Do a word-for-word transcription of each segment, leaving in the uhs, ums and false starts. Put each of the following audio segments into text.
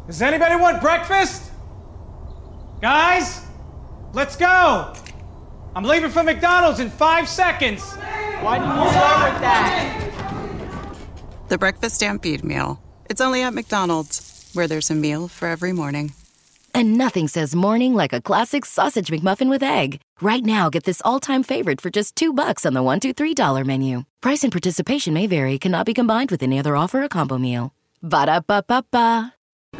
Does anybody want breakfast? Guys, let's go. I'm leaving for McDonald's in five seconds. Why did you start with that? The Breakfast Stampede Meal. It's only at McDonald's, where there's a meal for every morning. And nothing says morning like a classic sausage McMuffin with egg. Right now, get this all-time favorite for just two bucks on the one, two, three dollar menu. Price and participation may vary. Cannot be combined with any other offer or combo meal. Ba-da-ba-ba-ba.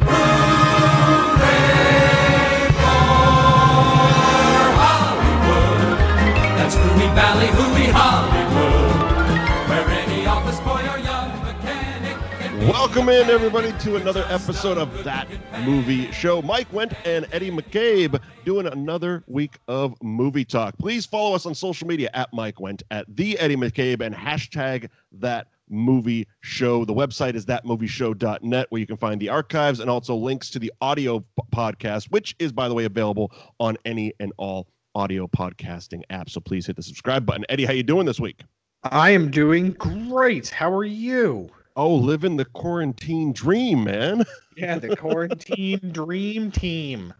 That's Hooey Valley, Hooey Hollywood, where any office boy or young mechanic can be. Welcome in, everybody, to another episode of That Movie Show. Mike Wendt and Eddie McCabe doing another week of movie talk. Please follow us on social media at Mike Wendt, at the Eddie McCabe, and hashtag That Movie Show. The website is that movie show dot net, where you can find the archives and also links to the audio p- podcast, which is, by the way, available on any and all audio podcasting apps. So please hit the subscribe button. Eddie, how you doing this week? I am doing great. How are you? Oh, living the quarantine dream, man. Yeah, the quarantine dream team.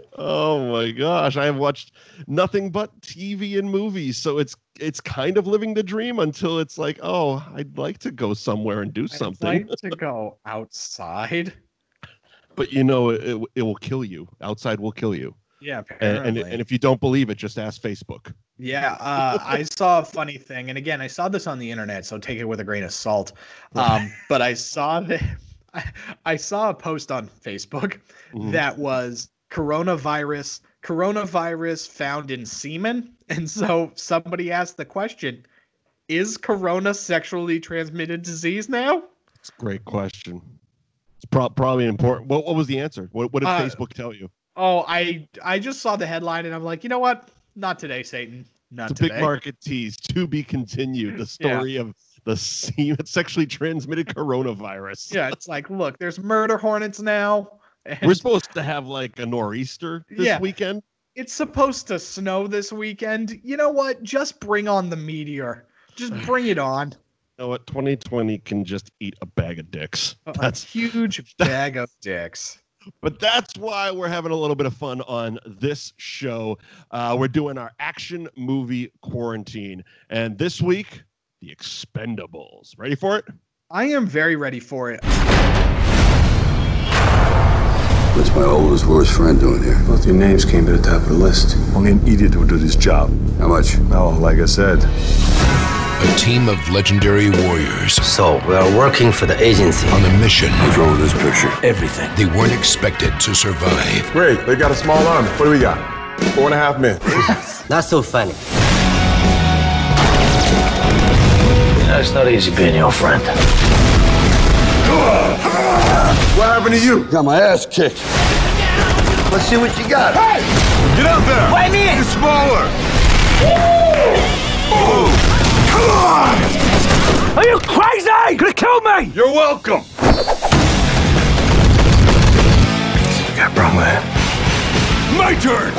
Oh my gosh, I have watched nothing but T V and movies, so it's it's kind of living the dream until it's like, oh, I'd like to go somewhere and do something. I'd like to go outside. But you know, it, it will kill you. Outside will kill you. Yeah, and, apparently. and and if you don't believe it, just ask Facebook. Yeah, uh, I saw a funny thing, and again, I saw this on the internet, so take it with a grain of salt. Um, but I saw that I, I saw a post on Facebook mm-hmm. that was coronavirus, coronavirus found in semen, and so somebody asked the question: is corona sexually transmitted disease now? It's a great question. It's pro- probably important. What what was the answer? What what did uh, Facebook tell you? Oh, I I just saw the headline and I'm like, you know what? Not today, Satan. Not it's a today. Big market tease. To be continued. The story yeah. of the sexually transmitted coronavirus. Yeah, it's like, look, there's murder hornets now. And we're supposed to have like a nor'easter this yeah, weekend. It's supposed to snow this weekend. You know what? Just bring on the meteor. Just bring it on. You know what? twenty twenty can just eat a bag of dicks. That's a huge bag of dicks. But that's why we're having a little bit of fun on this show. Uh, we're doing our action movie quarantine. And this week, The Expendables. Ready for it? I am very ready for it. What's my oldest, worst friend doing here? Both your names came to the top of the list. Only an idiot would do this job. How much? Oh, like I said. A team of legendary warriors. So, we are working for the agency. On a mission. What's wrong with this picture? Everything. They weren't expected to survive. Great, they got a small army. What do we got? Four and a half men. Not so funny. It's not easy being your friend. What happened to you? Got my ass kicked. Let's see what you got. Hey! Get out there! Why me? Get smaller! Oh! Come on! Are you crazy? You're gonna kill me! You're welcome! You got a problem with it? My turn!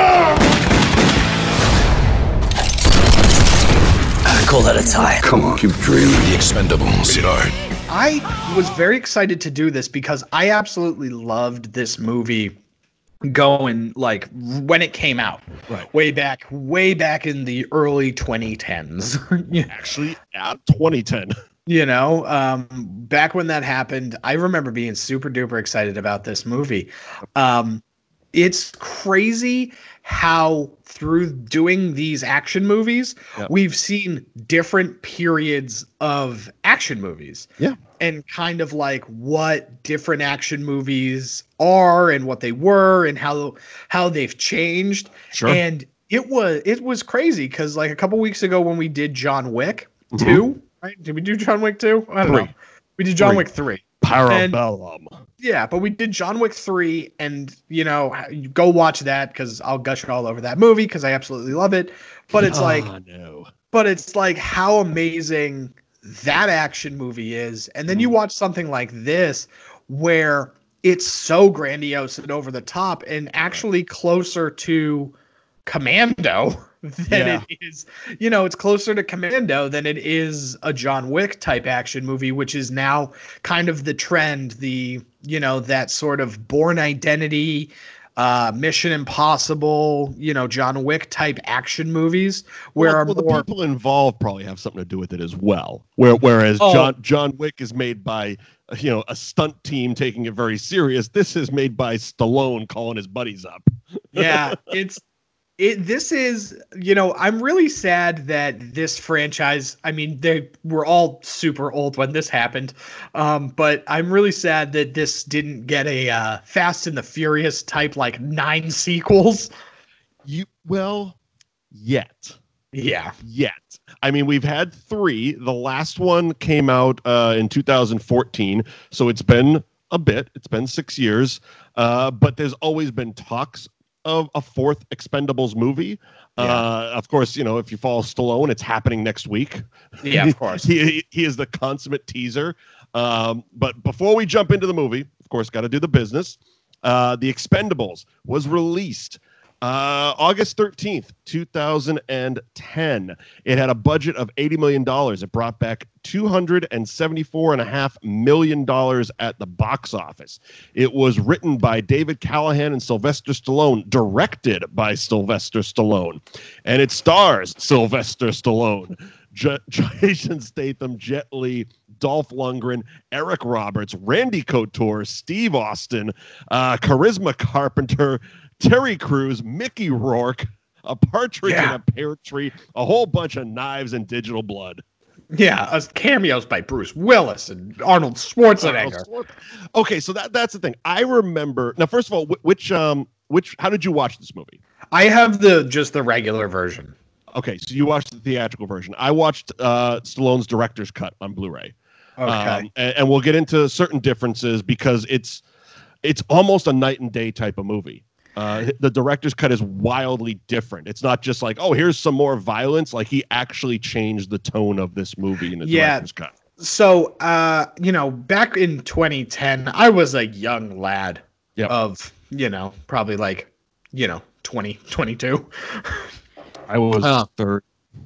I call that a tie. Come on, keep dreaming. The Expendables start. I was very excited to do this because I absolutely loved this movie going like when it came out, right? Way back, way back in the early twenty tens. Actually, at twenty ten. You know, um, back when that happened, I remember being super duper excited about this movie. Um, it's crazy how through doing these action movies, yep. we've seen different periods of action movies. Yeah. And kind of like what different action movies are and what they were and how how they've changed. Sure. And it was it was crazy because like a couple weeks ago when we did John Wick mm-hmm. two, right? Did we do John Wick two? I don't three. know. We did John three. Wick three. Parabellum. And, yeah, but we did John Wick three, and you know, you go watch that because I'll gush all over that movie because I absolutely love it. But it's oh, like, no. but it's like how amazing that action movie is, and then you watch something like this where it's so grandiose and over the top, and actually closer to Commando than Yeah. it is, you know, it's closer to Commando than it is a John Wick type action movie, which is now kind of the trend, the, you know, that sort of Bourne Identity, uh, Mission Impossible, you know, John Wick type action movies where well, well, more, the people involved probably have something to do with it as well. Where, whereas Oh. John John Wick is made by, you know, a stunt team taking it very serious. This is made by Stallone calling his buddies up. yeah, it's it. This is, you know, I'm really sad that this franchise. I mean, they were all super old when this happened, um, but I'm really sad that this didn't get a uh, Fast and the Furious type like nine sequels. You well, yet. Yeah. Yet. I mean, we've had three. The last one came out uh, in two thousand fourteen, so it's been a bit. It's been six years, uh, but there's always been talks of a fourth Expendables movie. Yeah. Uh, of course, you know, if you follow Stallone, it's happening next week. Yeah, of course. he, he is the consummate teaser. Um, but before we jump into the movie, of course, got to do the business. Uh, the Expendables was released Uh, August thirteenth, two thousand ten. It had a budget of eighty million dollars. It brought back two hundred seventy-four point five million dollars at the box office. It was written by David Callahan and Sylvester Stallone, directed by Sylvester Stallone, and it stars Sylvester Stallone, J- Jason Statham, Jet Li, Dolph Lundgren, Eric Roberts, Randy Couture, Steve Austin, uh, Charisma Carpenter, Terry Crews, Mickey Rourke, a partridge Yeah. in a pear tree, a whole bunch of knives and digital blood. Yeah, uh, cameos by Bruce Willis and Arnold Schwarzenegger. Okay, so that that's the thing. I remember now. First of all, wh- which um which how did you watch this movie? I have the just the regular version. Okay, so you watched the theatrical version. I watched uh, Stallone's director's cut on Blu-ray. Okay. Um, and, and we'll get into certain differences because it's it's almost a night and day type of movie. Uh, the director's cut is wildly different. It's not just like, oh, here's some more violence. Like he actually changed the tone of this movie in the Yeah. director's cut. So, uh, you know, back in twenty ten, I was a young lad Yep. of, you know, probably like, you know, twenty, twenty-two. I was Uh. third.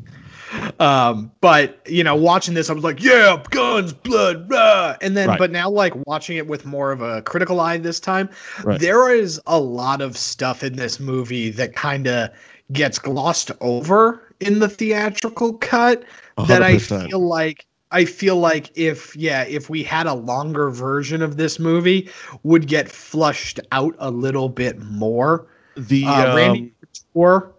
Um, but you know, watching this, I was like, yeah, guns, blood, rah. And then, Right. but now like watching it with more of a critical eye this time, Right. there is a lot of stuff in this movie that kind of gets glossed over in the theatrical cut that I one hundred percent. feel like I feel like if yeah, if we had a longer version of this movie, would get flushed out a little bit more. The Uh, Randy um, Couture,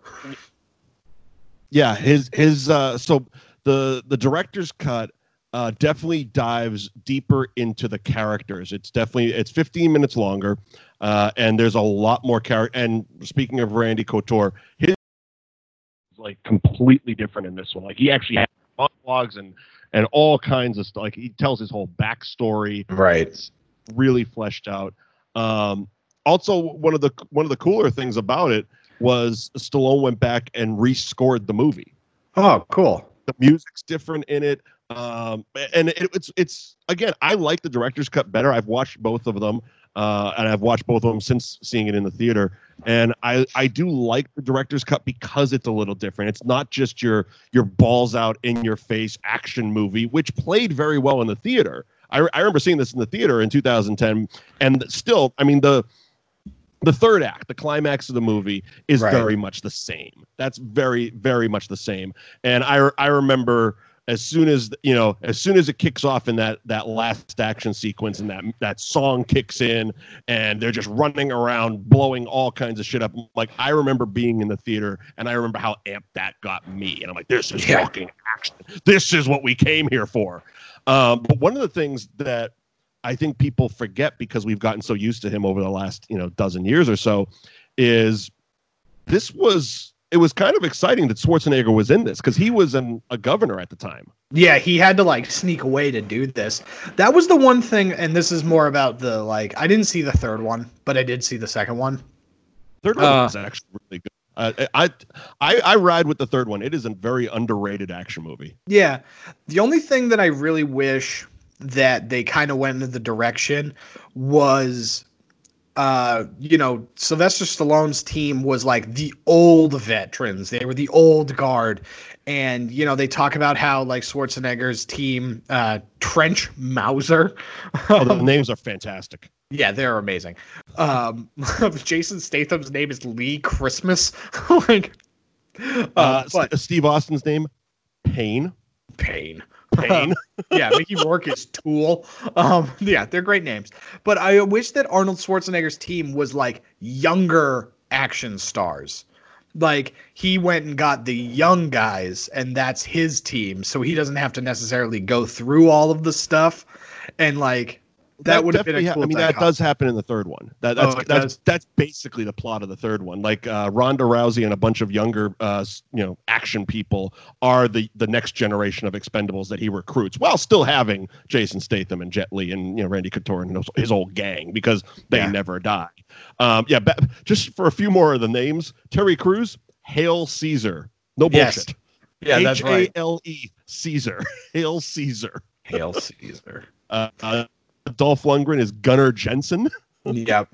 yeah, his his uh so the the director's cut uh definitely dives deeper into the characters. It's definitely it's fifteen minutes longer, uh and there's a lot more character. And speaking of Randy Couture, his is like completely different in this one. Like he actually has monologues and and all kinds of stuff. Like he tells his whole backstory. right? It's really fleshed out. Um, also, one of the one of the cooler things about it was Stallone went back and rescored the movie. Oh, cool. The music's different in it, um, and it, it's it's again. I like the director's cut better. I've watched both of them, uh, and I've watched both of them since seeing it in the theater. And I I do like the director's cut because it's a little different. It's not just your your balls out in your face action movie, which played very well in the theater. I, I remember seeing this in the theater in two thousand ten, and still, I mean, the the third act, the climax of the movie, is Right. very much the same. That's very, very much the same. And I I remember as soon as you know, as soon as it kicks off in that that last action sequence, and that that song kicks in, and they're just running around, blowing all kinds of shit up. Like I remember being in the theater, and I remember how amped that got me. And I'm like, this is Yeah. fucking action. This is what we came here for. Um, but one of the things that I think people forget because we've gotten so used to him over the last, you know, dozen years or so, is this was it was kind of exciting that Schwarzenegger was in this because he was an, a governor at the time. Yeah, he had to like sneak away to do this. That was the one thing, and this is more about the like. I didn't see the third one, but I did see the second one. Third one Uh, was actually really good. Uh, I, I I ride with the third one. It is a very underrated action movie. Yeah, the only thing that I really wish that they kind of went into the direction was uh, you know, Sylvester Stallone's team was like the old veterans. They were the old guard. And, you know, they talk about how like Schwarzenegger's team, uh, Trench Mauser. Oh, the names are fantastic. Yeah, they're amazing. Um, Jason Statham's name is Lee Christmas. like, uh, uh, but, Steve Austin's name, Payne. Payne. Payne. yeah, Mickey Rourke is Tool. Um, yeah, they're great names. But I wish that Arnold Schwarzenegger's team was like younger action stars. Like he went and got the young guys, and that's his team, so he doesn't have to necessarily go through all of the stuff. And like that, that would have been a cool. I mean, that dichotomy. does happen in the third one. That, that's Oh, it that's does? that's basically the plot of the third one. Like uh, Ronda Rousey and a bunch of younger, uh, s- you know, action people are the the next generation of Expendables that he recruits, while still having Jason Statham and Jet Li and you know Randy Couture and his, his old gang, because they Yeah. never die. Um, yeah, ba- just for a few more of the names: Terry Crews, Hail Caesar. No Yes. bullshit. Yeah, that's right. H A L E Caesar. Hail Caesar. Hail Caesar. Uh, uh, Dolph Lundgren is Gunnar Jensen. Yep.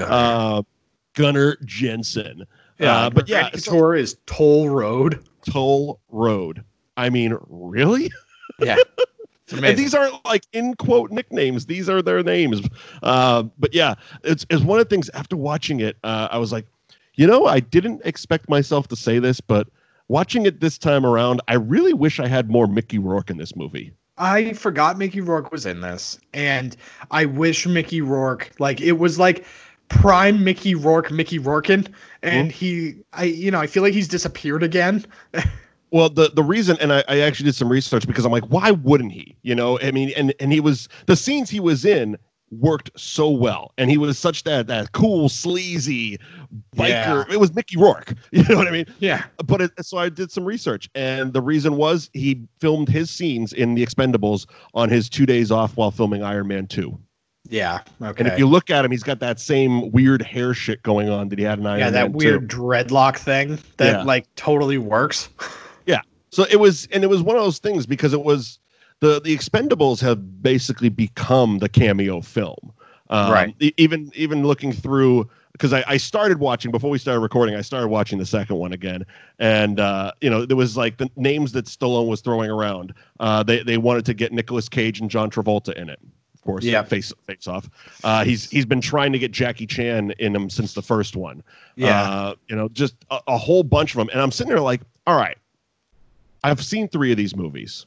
Uh, Gunnar Jensen. Yeah, uh, but yeah, Randy so- Couture is Toll Road. Toll Road. I mean, really? Yeah. It's amazing. And these aren't like in quote nicknames. These are their names. Uh, but yeah, it's, it's one of the things after watching it, uh, I was like, you know, I didn't expect myself to say this, but watching it this time around, I really wish I had more Mickey Rourke in this movie. I forgot Mickey Rourke was in this, and I wish Mickey Rourke, like it was like prime Mickey Rourke, Mickey Rourkin, and Mm-hmm. he, I, you know, I feel like he's disappeared again. Well, the, the reason, and I, I actually did some research because I'm like, why wouldn't he? You know, I mean, and, and he was, the scenes he was in worked so well. And he was such that, that cool, sleazy biker. Yeah. It was Mickey Rourke. You know what I mean? Yeah. But it, so I did some research, and the reason was he filmed his scenes in The Expendables on his two days off while filming Iron Man two. Yeah. Okay. And if you look at him, he's got that same weird hair shit going on that he had in Iron yeah, Man that weird two. dreadlock thing that Yeah. like totally works. Yeah. So it was, and it was one of those things because it was the the Expendables have basically become the cameo film. Um, Right. e- Even even looking through, because I, I started watching before we started recording. I started watching the second one again, and uh, you know there was like the names that Stallone was throwing around. Uh, they they wanted to get Nicolas Cage and John Travolta in it. Of course, Yeah. face face off. Uh, he's he's been trying to get Jackie Chan in him since the first one. Yeah. Uh, you know, just a, a whole bunch of them, and I'm sitting there like, all right. I've seen three of these movies.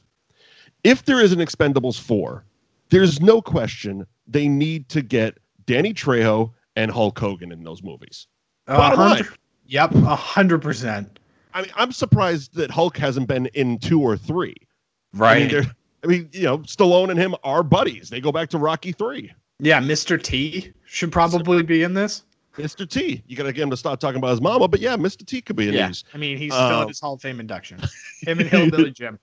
If there is an Expendables four, there's no question they need to get Danny Trejo and Hulk Hogan in those movies. A Bottom line. hundred- Yep, a hundred percent. I mean, I'm surprised that Hulk hasn't been in two or three. I Right. mean, they're- I mean, you know, Stallone and him are buddies. They go back to Rocky three. Yeah, Mister T should probably be in this. Mister T, you got to get him to stop talking about his mama, but yeah, Mister T could be in Yeah, these. I mean he's still Um, at his Hall of Fame induction. Him and Hillbilly Jim.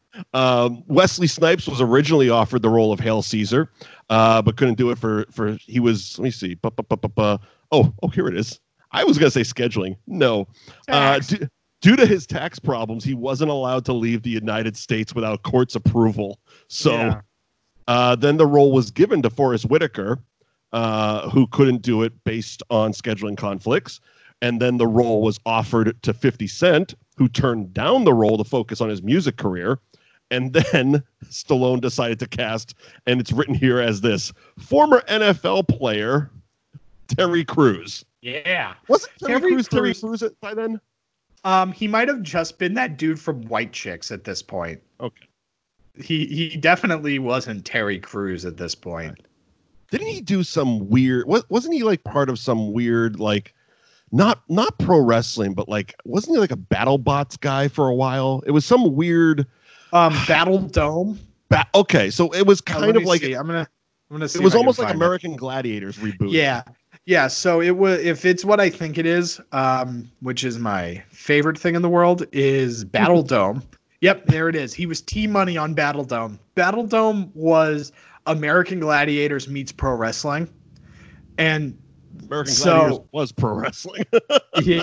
Um, Wesley Snipes was originally offered the role of Hail Caesar, uh, but couldn't do it for for he was. Let me see. Bu- bu- bu- bu- bu- Oh, oh, here it is. I was gonna say scheduling. No, uh, Tax. due, due to his tax problems, he wasn't allowed to leave the United States without court's approval. So Yeah. uh, then the role was given to Forrest Whitaker, uh, who couldn't do it based on scheduling conflicts. And then the role was offered to fifty Cent, who turned down the role to focus on his music career. And then Stallone decided to cast, and it's written here as this, former N F L player, Terry Crews. Yeah. Wasn't Terry, Terry Crews Terry Crews- Crews by then? Um, he might have just been that dude from White Chicks at this point. Okay. He he definitely wasn't Terry Crews at this point. Didn't he do some weird, wa- wasn't he like part of some weird, like, not not pro wrestling, but like, wasn't he like a BattleBots guy for a while? It was some weird. Um, Battle Dome. Ba- okay, so it was Uh, kind let of me like see. I'm gonna I'm gonna see. it if was I can almost like find it. American Gladiators reboot. Yeah. Yeah, so it was if it's what I think it is, um, which is my favorite thing in the world, is Battle Dome. Yep, there it is. He was T Money on Battle Dome. Battle Dome was American Gladiators meets pro wrestling. And American so- Gladiators was pro wrestling. yeah.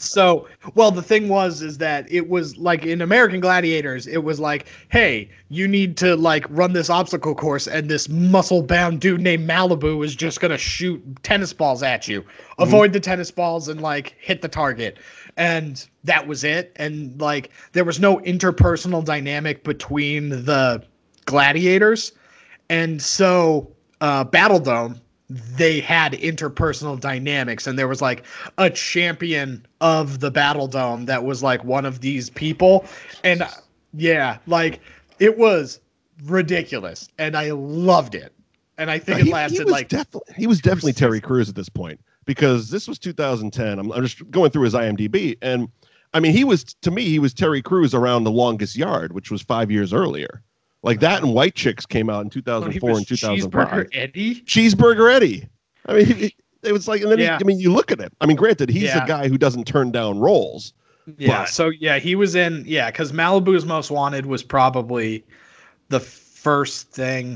So, well, the thing was, is that it was like in American Gladiators, it was like, hey, you need to like run this obstacle course, and this muscle-bound dude named Malibu is just gonna shoot tennis balls at you. Mm-hmm. Avoid the tennis balls and like hit the target, and that was it. And like there was no interpersonal dynamic between the gladiators, and so uh, Battle Dome, they had interpersonal dynamics, and there was like a champion of the Battle Dome that was like one of these people. And yeah, like it was ridiculous, and I loved it. And I think he, it lasted he was like definitely he was definitely Terry Crews at this point, because this was two thousand ten. I'm, I'm just going through his I M D B, and I mean, he was, to me, he was Terry Crews around The Longest Yard, which was five years earlier. Like that and White Chicks came out in two thousand four and two thousand five. Cheeseburger Eddie? Cheeseburger Eddie. I mean, he, it was like, and then Yeah. he, I mean, you look at him. I mean, granted, he's Yeah. a guy who doesn't turn down roles. Yeah. But, So yeah, he was in, yeah, because Malibu's Most Wanted was probably the first thing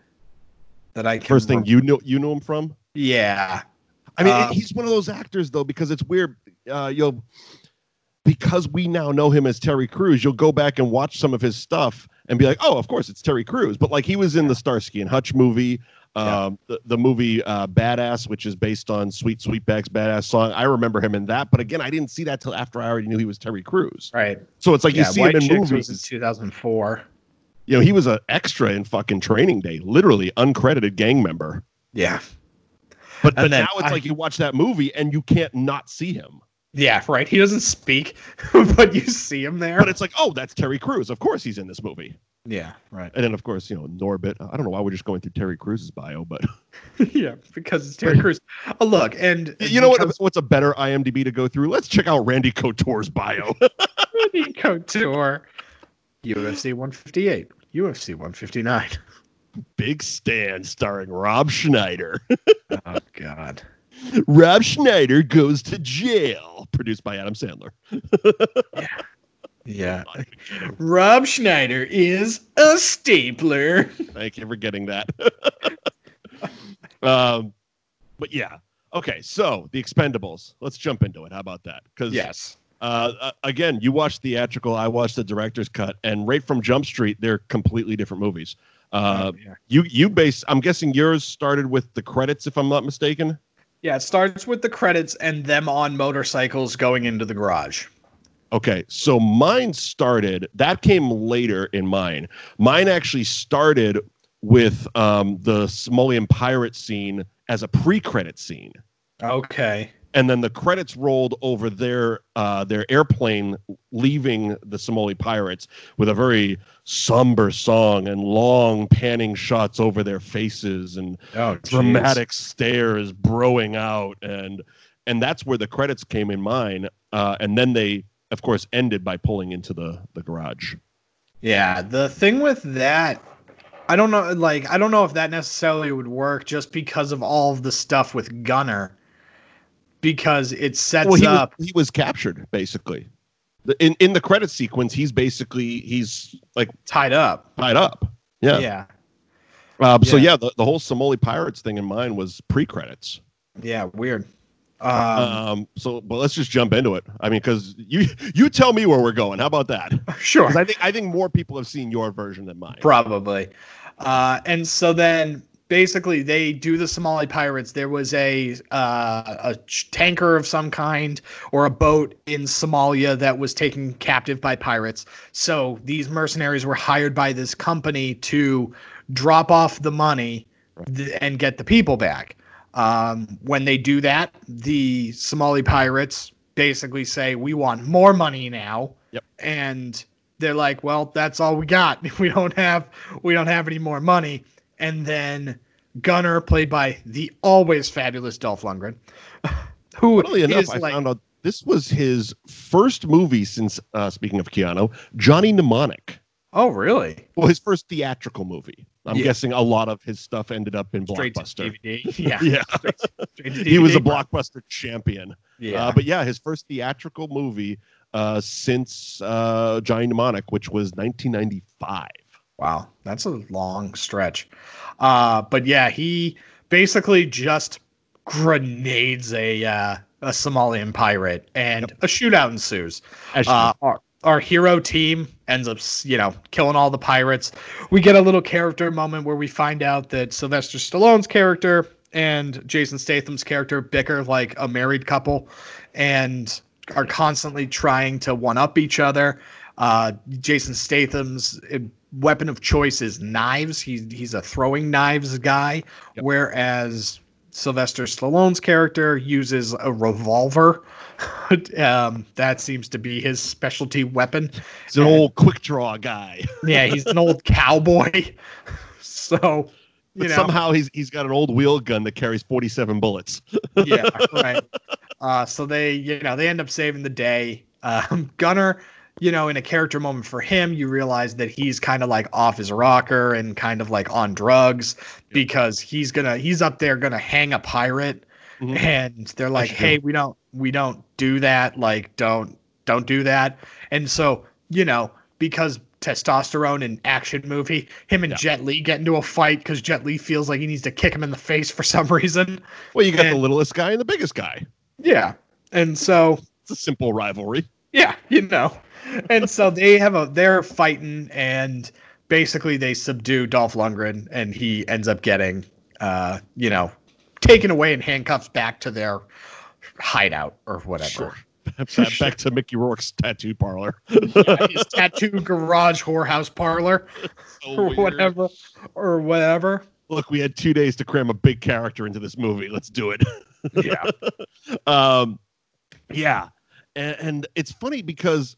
that I can first thing you know, you know him from? Yeah. I mean, Um, he's one of those actors, though, because it's weird. Uh, you'll, because we now know him as Terry Crews, you'll go back and watch some of his stuff and be like, oh, of course, it's Terry Crews. But like he was in the Starsky and Hutch movie, um, yeah. the, the movie uh, Badass, which is based on Sweet Sweetback's Badass song. I remember him in that. But again, I didn't see that till after I already knew he was Terry Crews. Right. So it's like yeah, you see White him in Chicks movies. was in two thousand four. You know, he was an extra in fucking Training Day, literally uncredited gang member. Yeah. But, but And then now it's I- like you watch that movie and you can't not see him. Yeah, right. He doesn't speak, but you see him there. But it's like, oh, that's Terry Crews. Of course he's in this movie. Yeah, right. And then, of course, you know, Norbit. I don't know why we're just going through Terry Crews' bio, but Yeah, because it's Terry Crews. Oh, look, and you know what? because- What's a better I M D B to go through? Let's check out Randy Couture's bio. Randy Couture, U F C one fifty-eight, U F C one fifty-nine. Big Stand, starring Rob Schneider. Oh God. Rob Schneider goes to jail. Produced by Adam Sandler. Yeah. Yeah. Rob Schneider is a stapler. Thank you for getting that. um, but yeah. Okay, so The Expendables. Let's jump into it. How about that? Because Yes. Uh, uh, again, you watched theatrical, I watched the director's cut, and right from Jump Street, they're completely different movies. Uh, Oh, yeah. You you base, I'm guessing yours started with the credits, if I'm not mistaken. Yeah, it starts with the credits and them on motorcycles going into the garage. Okay, so mine started, that came later in mine. Mine actually started with um, the Somalian pirate scene as a pre-credit scene. Okay. And then the credits rolled over their uh, their airplane leaving the Somali pirates with a very somber song and long panning shots over their faces and Oh, geez. dramatic stares broing out. And and that's where the credits came in mine. Uh, and then they, of course, ended by pulling into the, the garage. Yeah, the thing with that, I don't know, like, I don't know if that necessarily would work just because of all of the stuff with Gunner. Because it sets Well, he up. was, he was captured, basically. The, in, in the credit sequence, he's basically, he's like tied up. Tied up. Yeah. Yeah. Um, So Yeah. yeah, the, the whole Somali Pirates thing in mine was pre-credits. Yeah, weird. Um, Um, so, but let's just jump into it. I mean, because you you tell me where we're going. How about that? Sure. 'Cause I think I think more people have seen your version than mine. Probably. Uh, and so then basically they do the Somali pirates. There was a uh, a ch- tanker of some kind or a boat in Somalia that was taken captive by pirates. So these mercenaries were hired by this company to drop off the money th- and get the people back. Um, when they do that, the Somali pirates basically say, we want more money now. Yep. And they're like, well, that's all we got. We don't have, we don't have any more money. And then Gunner, played by the always fabulous Dolph Lundgren, who Funnily enough, is I like, found out this was his first movie since, uh, speaking of Keanu, Johnny Mnemonic. oh, really? Well, his first theatrical movie. I'm Yeah. guessing a lot of his stuff ended up in Straight to Blockbuster. D V D. Yeah. Yeah. Straight to- straight to He was a D V D. Blockbuster champion. Yeah. Uh, but yeah, his first theatrical movie uh, since uh, Johnny Mnemonic, which was nineteen ninety-five. Wow, that's a long stretch. Uh, but yeah, he basically just grenades a uh, a Somalian pirate, and a shootout ensues. As Uh, our, our hero team ends up, you know, killing all the pirates. We get a little character moment where we find out that Sylvester Stallone's character and Jason Statham's character bicker like a married couple and are constantly trying to one-up each other. Uh, Jason Statham's weapon of choice is knives. He's, he's a throwing knives guy, Yep. whereas Sylvester Stallone's character uses a revolver. um, that seems to be his specialty weapon. He's an old quick draw guy. Yeah, he's an old cowboy. So, you But know, somehow he's he's got an old wheel gun that carries forty-seven bullets. yeah, right. Uh, so they, you know, they end up saving the day. Um, Gunner, you know, in a character moment for him, you realize that he's kind of like off his rocker and kind of like on drugs because he's gonna he's up there gonna hang a pirate, Mhm. and they're like, That's hey, true. we don't we don't do that. Like, don't don't do that. And so, you know, because testosterone and action movie, him and Yeah. Jet Li get into a fight because Jet Li feels like he needs to kick him in the face for some reason. Well, you got the And- littlest guy and the biggest guy. Yeah. And so, It's a simple rivalry. yeah, you know. And so they have a they're fighting, and basically they subdue Dolph Lundgren, and he ends up getting uh, you know, taken away in handcuffs back to their hideout or whatever. Sure. Back, back to Mickey Rourke's tattoo parlor. Yeah, his tattoo garage whorehouse parlor So or weird. whatever. Or whatever. Look, we had two days to cram a big character into this movie. Let's do it. Yeah. um, yeah, and, and it's funny because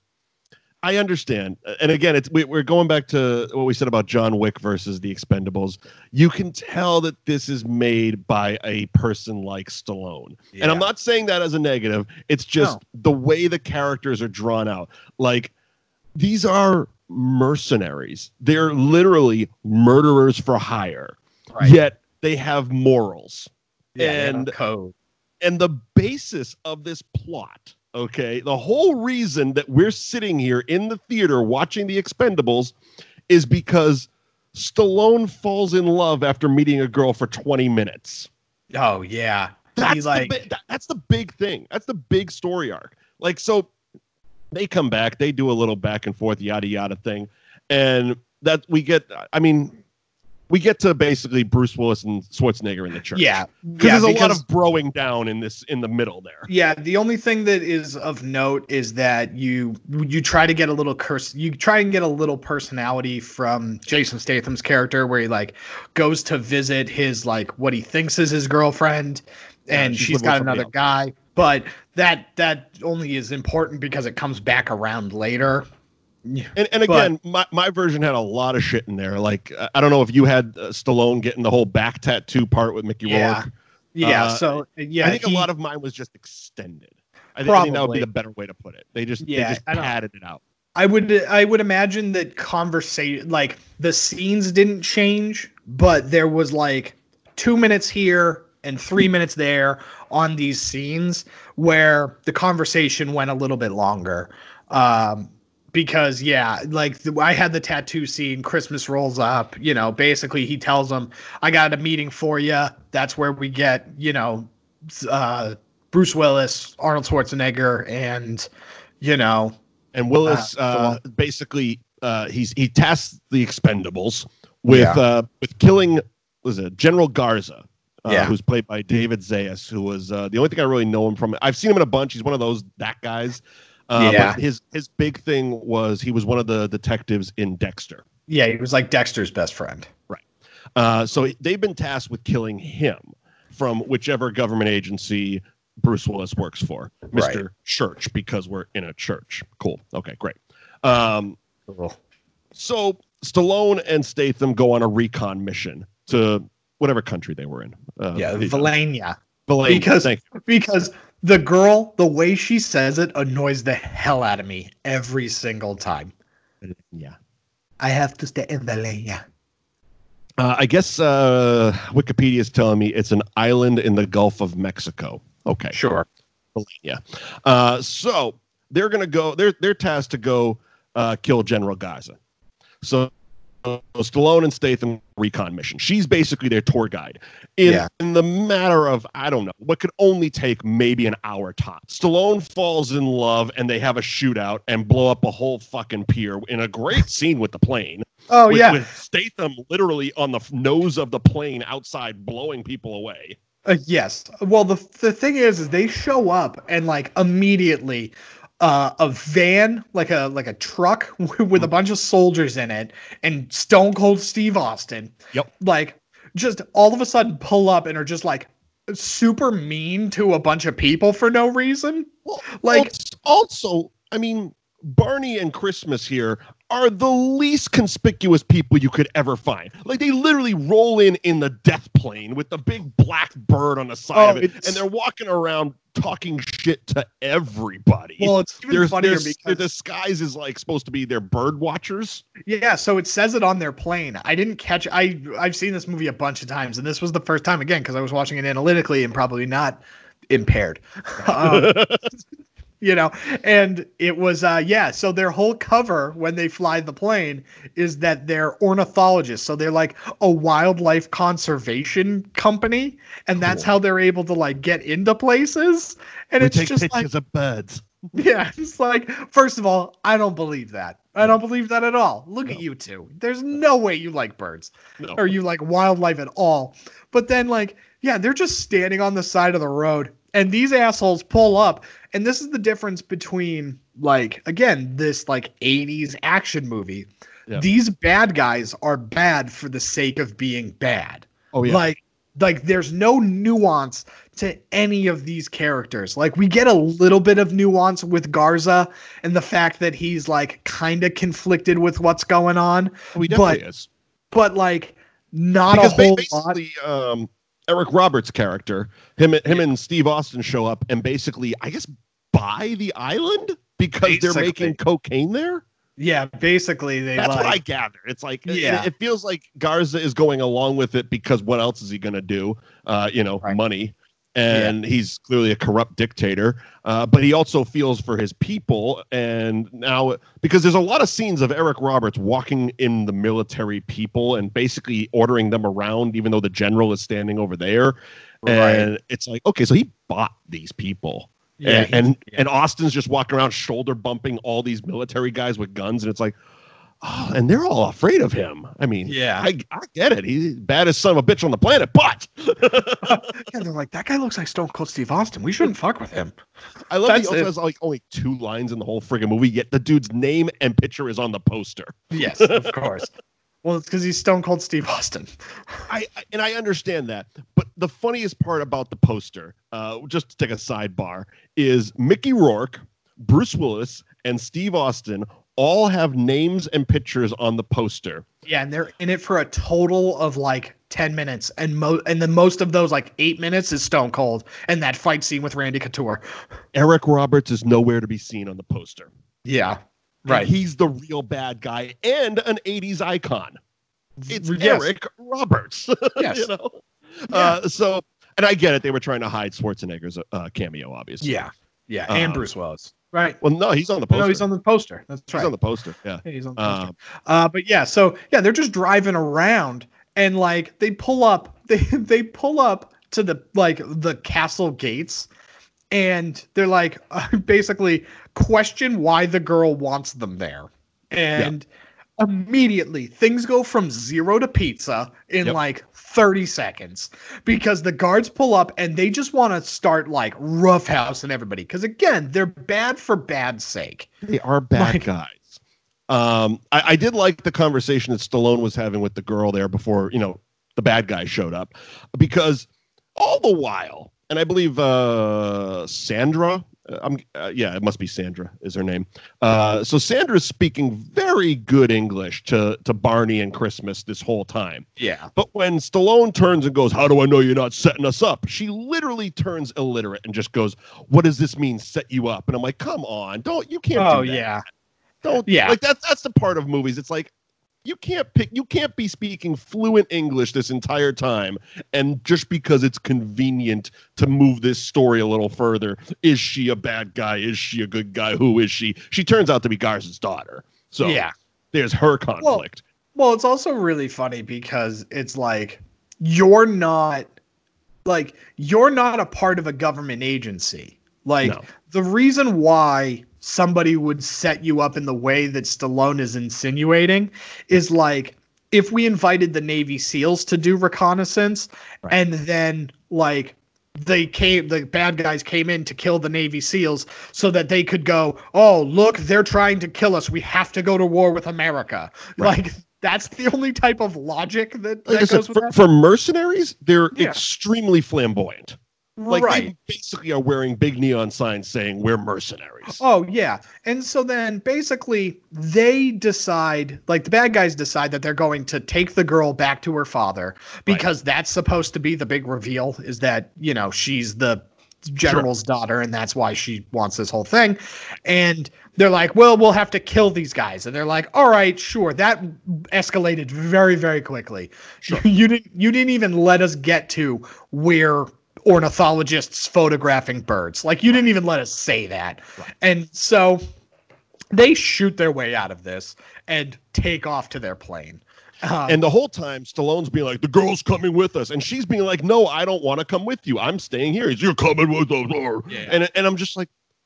I understand, and again, it's we, we're going back to what we said about John Wick versus The Expendables. You can tell that this is made by a person like Stallone, and I'm Yeah. not saying that as a negative. It's just the way the characters are drawn out. Like these are mercenaries; they're literally murderers for hire, Right. yet they have morals. Yeah, they have a and code. and the basis of this plot, okay, the whole reason that we're sitting here in the theater watching The Expendables is because Stallone falls in love after meeting a girl for twenty minutes. Oh yeah. That's, He the, like bi- that- that's the big thing. That's the big story arc. Like, so they come back, they do a little back and forth, yada, yada thing. And that we get, I mean, we get to basically Bruce Willis and Schwarzenegger in the church. Yeah. Because Yeah, there's a lot because- of broing down in this, in the middle there. Yeah, the only thing that is of note is that you you try to get a little curse you try and get a little personality from Jason Statham's character where he like goes to visit his like what he thinks is his girlfriend and she's she's living got with somebody another guy, but that that only is important because it comes back around later. Yeah. And, and again, my, my version had a lot of shit in there. Like, uh, I don't know if you had uh, Stallone getting the whole back tattoo part with Mickey Yeah. Rourke. Yeah, Uh, so yeah, I think he- a lot of mine was just extended. I, think I think that would Probably. be the better way to put it. They just, Yeah, they just I don't- padded it out. I would I would imagine that conversation like the scenes didn't change, but there was like two minutes here and three minutes there on these scenes where the conversation went a little bit longer. Um, because yeah, like the, I had the tattoo scene. Christmas rolls up. You know, basically he tells them, "I got a meeting for you." That's where we get you know, uh, Bruce Willis, Arnold Schwarzenegger, and you know. And Willis Uh, uh, basically uh, he's he tasked the Expendables with Yeah. uh, with killing was it General Garza, uh, Yeah. who's played by David Zayas, who was uh, the only thing I really know him from. I've seen him in a bunch. He's one of those that guys. Uh, Yeah. But his his big thing was he was one of the detectives in Dexter. Yeah, he was like Dexter's best friend. Right. Uh, so they've been tasked with killing him from whichever government agency Bruce Willis works for, Mister Right. Church, because we're in a church. Cool. Okay, great. Um, Cool. So Stallone and Statham go on a recon mission to whatever country they were in. Uh, Yeah, you know, Valania. Valania. Because Thank you. because the girl, the way she says it annoys the hell out of me every single time. Yeah. I have to stay in Valania. Uh, I guess uh, Wikipedia is telling me it's an island in the Gulf of Mexico. Okay. Sure. Yeah. Uh, so they're gonna go. They're they're tasked to go uh, kill General Gaza. So Stallone and Statham recon mission. She's basically their tour guide. In, Yeah. in the matter of, I don't know, what could only take maybe an hour top. Stallone falls in love and they have a shootout and blow up a whole fucking pier in a great scene with the plane. Oh, with, yeah. With Statham literally on the f- nose of the plane outside blowing people away. Uh, yes. Well, the the thing is, is they show up and like immediately uh, a van, like a like a truck with a bunch of soldiers in it, and Stone Cold Steve Austin. Yep. Like just all of a sudden pull up and are just like super mean to a bunch of people for no reason. Well, like also, I mean, Barney and Christmas here are the least conspicuous people you could ever find. Like they literally roll in in the death plane with the big black bird on the side Oh, of it, it's- and they're walking around talking shit to everybody. Well, it's even There's- funnier there's- because- their disguise is like supposed to be their bird watchers. Yeah, so it says it on their plane. I didn't catch I I've seen this movie a bunch of times, and this was the first time again because I was watching it analytically and probably not impaired. Um, you know, and it was uh yeah, so their whole cover when they fly the plane is that they're ornithologists. So they're like a wildlife conservation company, and that's Cool. how they're able to like get into places. And we it's take just pictures like of birds. yeah, it's like, first of all, I don't believe that. I don't believe that at all. Look at you two. There's no way you like birds No. or you like wildlife at all. But then, like, yeah, they're just standing on the side of the road and these assholes pull up. And this is the difference between, like, again, this like eighties action movie. Yeah. These bad guys are bad for the sake of being bad. Oh, yeah. Like, like there's no nuance to any of these characters. Like we get a little bit of nuance with Garza and the fact that he's like kind of conflicted with what's going on. Oh, he definitely but, is. But like not Because a whole ba- lot. basically, um, Eric Roberts' character, him, him and Steve Austin show up and basically, I guess, buy the island because they're Basically. making cocaine there. Yeah, basically they That's like what I gather. It's like, Yeah. it, it feels like Garza is going along with it because what else is he going to do? Uh, you know, Right. money. And he's clearly a corrupt dictator, uh, but he also feels for his people. And now, because there's a lot of scenes of Eric Roberts walking in the military people and basically ordering them around, even though the general is standing over there. And it's like, okay, so he bought these people. Yeah, and, he- and, yeah. and Austin's just walking around shoulder bumping all these military guys with guns. And it's like, oh, and they're all afraid of him. I mean, Yeah. I, I get it. He's the baddest son of a bitch on the planet, but yeah, they're like, that guy looks like Stone Cold Steve Austin. We shouldn't fuck with him. I love That's he also it. has like only two lines in the whole friggin' movie, yet the dude's name and picture is on the poster. Yes, of course. Well, it's because he's Stone Cold Steve Austin. I, I and I understand that, but the funniest part about the poster, uh, just to take a sidebar, is Mickey Rourke, Bruce Willis, and Steve Austin all have names and pictures on the poster. Yeah, and they're in it for a total of like ten minutes, and mo and then most of those like eight minutes is Stone Cold and that fight scene with Randy Couture. Eric Roberts is nowhere to be seen on the poster. Yeah, And right. he's the real bad guy and an eighties icon. It's Yes. Eric Roberts. Yes. You know? Uh, so, and I get it. They were trying to hide Schwarzenegger's uh, cameo, obviously. Yeah, yeah, and Um, Bruce Willis. Right. Well, no, he's on the poster. No, he's on the poster. That's He's right. on the poster. Yeah. Yeah, he's on the poster. Um, Uh, but yeah, so yeah, they're just driving around and like they pull up, they they pull up to the like the castle gates, and they're like uh, basically question why the girl wants them there, and immediately things go from zero to pizza in Yep. like thirty seconds because the guards pull up and they just want to start like roughhousing everybody because again they're bad for bad's sake. They are bad Like- guys. Um, I, I did like the conversation that Stallone was having with the girl there before, you know, the bad guy showed up, because all the while, and I believe uh, Sandra, uh, I'm uh, yeah, it must be Sandra is her name. Uh, so Sandra's speaking very good English to to Barney and Christmas this whole time. Yeah. But when Stallone turns and goes, "How do I know you're not setting us up?" She literally turns illiterate and just goes, "What does this mean, set you up?" And I'm like, "Come on, don't you can't Oh do that. yeah. Don't Yeah. like that's that's the part of movies. It's like you can't pick you can't be speaking fluent English this entire time, and just because it's convenient to move this story a little further, is she a bad guy? Is she a good guy? Who is she? She turns out to be Garza's daughter. So Yeah. there's her conflict. Well, it's also really funny because it's like you're not like you're not a part of a government agency. Like No. the reason why somebody would set you up in the way that Stallone is insinuating is like if we invited the Navy SEALs to do reconnaissance Right. and then like they came, the bad guys came in to kill the Navy SEALs so that they could go, oh, look, they're trying to kill us. We have to go to war with America. Right. Like that's the only type of logic that, Like I that said, goes with for, that. for mercenaries, they're Yeah. extremely flamboyant. Like right. they basically are wearing big neon signs saying we're mercenaries. Oh, yeah. And so then basically they decide, like the bad guys decide that they're going to take the girl back to her father because right. that's supposed to be the big reveal is that, you know, she's the general's sure. daughter and that's why she wants this whole thing. And they're like, well, we'll have to kill these guys. And they're like, all right, sure. That escalated very, very quickly. Sure. You didn't, you didn't even let us get to where ornithologists photographing birds. Like you didn't even let us say that. Right. And so they shoot their way out of this and take off to their plane. Um, and the whole time Stallone's being like, the girl's coming with us. And she's being like, no, I don't want to come with you. I'm staying here. He's, you're coming with us. Yeah. And, and I'm just like,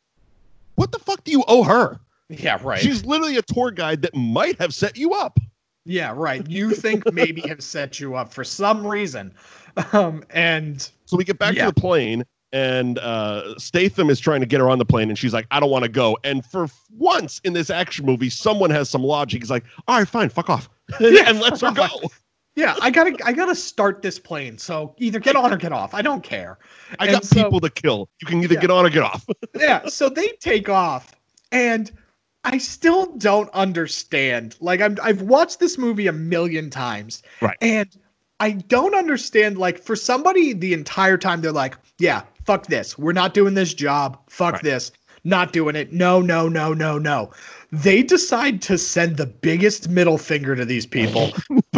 what the fuck do you owe her? Yeah, right. She's literally a tour guide that might have set you up. Yeah, right. You think maybe have set you up for some reason. Um, and so we get back yeah. to the plane and uh, Statham is trying to get her on the plane and she's like, I don't want to go. And for once in this action movie, someone has some logic. He's like, all right, fine, fuck off. Yeah, and lets her go. Yeah, I gotta, I gotta start this plane. So either get on or get off. I don't care. I and got so, people to kill. You can either yeah. get on or get off. Yeah, so they take off and I still don't understand. Like I'm, I've watched this movie a million times. Right. And I don't understand, like, for somebody the entire time, they're like, yeah, fuck this. We're not doing this job. Fuck right. this. Not doing it. No, no, no, no, no. They decide to send the biggest middle finger to these people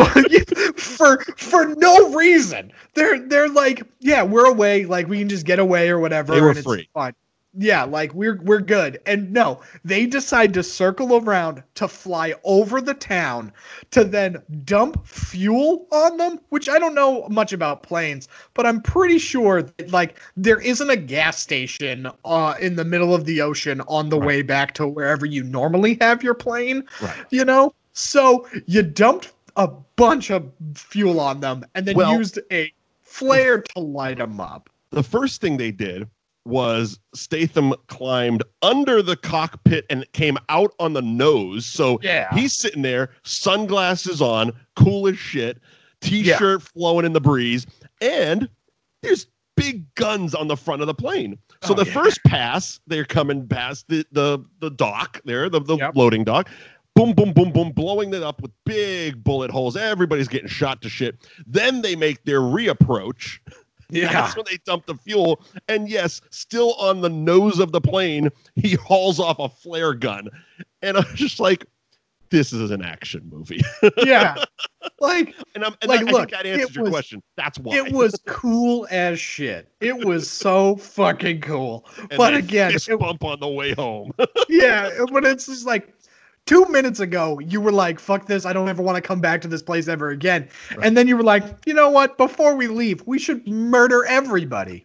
but for for no reason. They're they're like, yeah, we're away. Like, we can just get away or whatever. They were and free. It's fine. Yeah, like we're we're good. And no, they decide to circle around to fly over the town to then dump fuel on them, which I don't know much about planes, but I'm pretty sure that, like, there isn't a gas station uh in the middle of the ocean on the right. way back to wherever you normally have your plane. Right. You know? So you dumped a bunch of fuel on them and then well, used a flare to light them up. The first thing they did was Statham climbed under the cockpit and came out on the nose. So yeah. he's sitting there, sunglasses on, cool as shit, t-shirt yeah. flowing in the breeze, and there's big guns on the front of the plane. So oh, the yeah. first pass, they're coming past the the, the dock there, the, the yep. loading dock. Boom, boom, boom, boom, blowing it up with big bullet holes. Everybody's getting shot to shit. Then they make their reapproach. Yeah. That's when they dump the fuel. And yes, still on the nose of the plane, he hauls off a flare gun. And I'm just like, this is an action movie. Yeah. Like, and I'm and like, I, look, I think that answers your was, question. That's why. It was cool as shit. It was so fucking cool. And but that again, fist it, bump on the way home. Yeah, but it's just like, two minutes ago, you were like, fuck this. I don't ever want to come back to this place ever again. Right. And then you were like, you know what? Before we leave, we should murder everybody.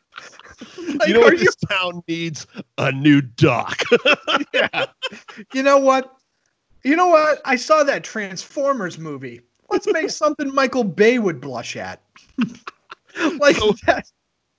Like, you know what this you... town needs? A new dock. Yeah. You know what? You know what? I saw that Transformers movie. Let's make something Michael Bay would blush at. Like so, that.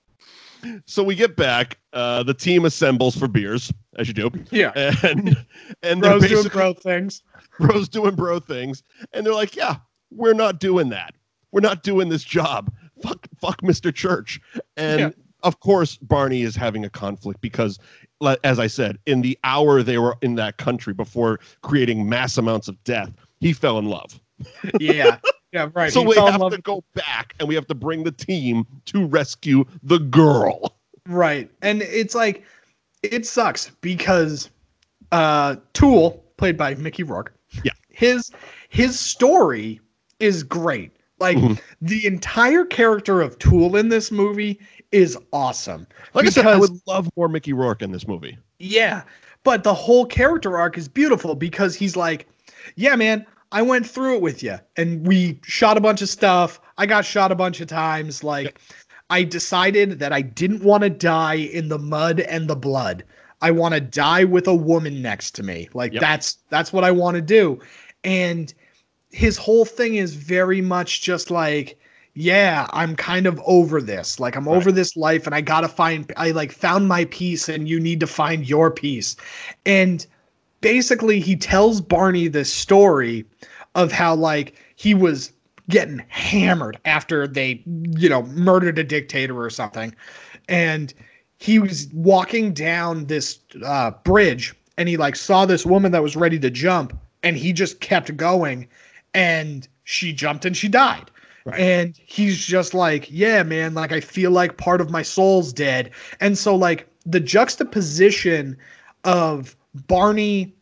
So we get back. Uh, the team assembles for beers, as you do. Yeah. And and Bro's doing bro things. Bro's doing bro things. And they're like, yeah, we're not doing that. We're not doing this job. Fuck, fuck Mister Church. And yeah. of course, Barney is having a conflict because, as I said, in the hour they were in that country before creating mass amounts of death, he fell in love. Yeah. Yeah, right. So he we have love- to go back and we have to bring the team to rescue the girl. Right. And it's like, it sucks because uh, Tool, played by Mickey Rourke, yeah, his his story is great. Like, mm-hmm. the entire character of Tool in this movie is awesome. Like because, I said, I would love more Mickey Rourke in this movie. Yeah, but the whole character arc is beautiful because he's like, yeah, man, I went through it with you, and we shot a bunch of stuff. I got shot a bunch of times. Like, yep. I decided that I didn't want to die in the mud and the blood. I want to die with a woman next to me. Like, yep. that's that's what I want to do. And his whole thing is very much just like, yeah, I'm kind of over this. Like, I'm right. over this life, and I gotta find. I like found my peace, and you need to find your peace. And basically, he tells Barney this story of how, like, he was getting hammered after they, you know, murdered a dictator or something. And he was walking down this uh, bridge, and he, like, saw this woman that was ready to jump, and he just kept going, and she jumped and she died. Right. And he's just like, yeah, man, like, I feel like part of my soul's dead. And so, like, the juxtaposition of Barney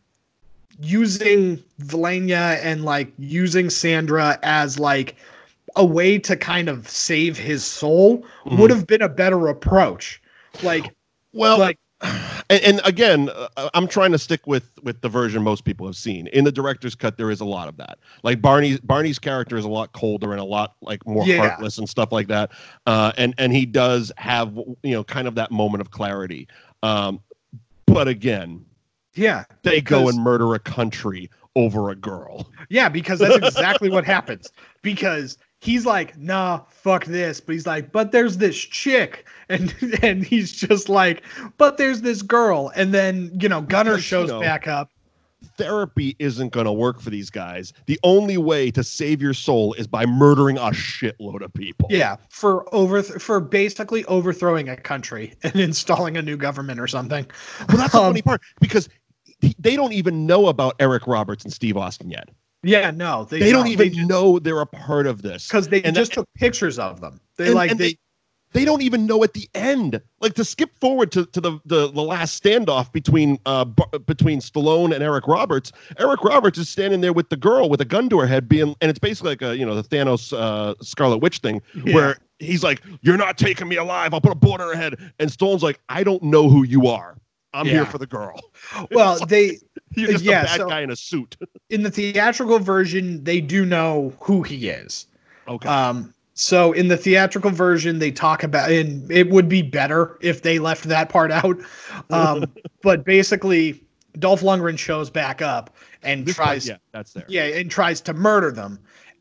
using Valenia and like using Sandra as like a way to kind of save his soul mm-hmm. would have been a better approach. Like, well, like, and, and again, uh, I'm trying to stick with with the version most people have seen. In the director's cut, there is a lot of that. Like Barney's Barney's character is a lot colder and a lot like more yeah. heartless and stuff like that. Uh, and and he does have, you know, kind of that moment of clarity. Um, but again. Yeah, they go and murder a country over a girl. Yeah, because that's exactly what happens. Because he's like, nah, fuck this. But he's like, but there's this chick. And and he's just like, but there's this girl. And then, you know, Gunner because, shows you know, back up. Therapy isn't going to work for these guys. The only way to save your soul is by murdering a shitload of people. Yeah, for over for basically overthrowing a country and installing a new government or something. Well, that's um, the funny part, because they don't even know about Eric Roberts and Steve Austin yet. Yeah, no, they, they don't, don't even they just, know they're a part of this because they and just that, took pictures of them. They and, like and they, they they don't even know at the end. Like, to skip forward to, to the, the the last standoff between uh b- between Stallone and Eric Roberts. Eric Roberts is standing there with the girl with a gun to her head, being, and it's basically like a, you know, the Thanos uh, Scarlet Witch thing, yeah. where he's like, "You're not taking me alive. I'll put a bullet in her head." And Stallone's like, "I don't know who you are. I'm yeah. here for the girl." Well, like, they you're just yeah, a bad so guy in a suit. In the theatrical version, they do know who he is. Okay. Um. So in the theatrical version, they talk about, and it would be better if they left that part out. Um, but basically, Dolph Lundgren shows back up and this tries, part, yeah, that's there, yeah, and tries to murder them.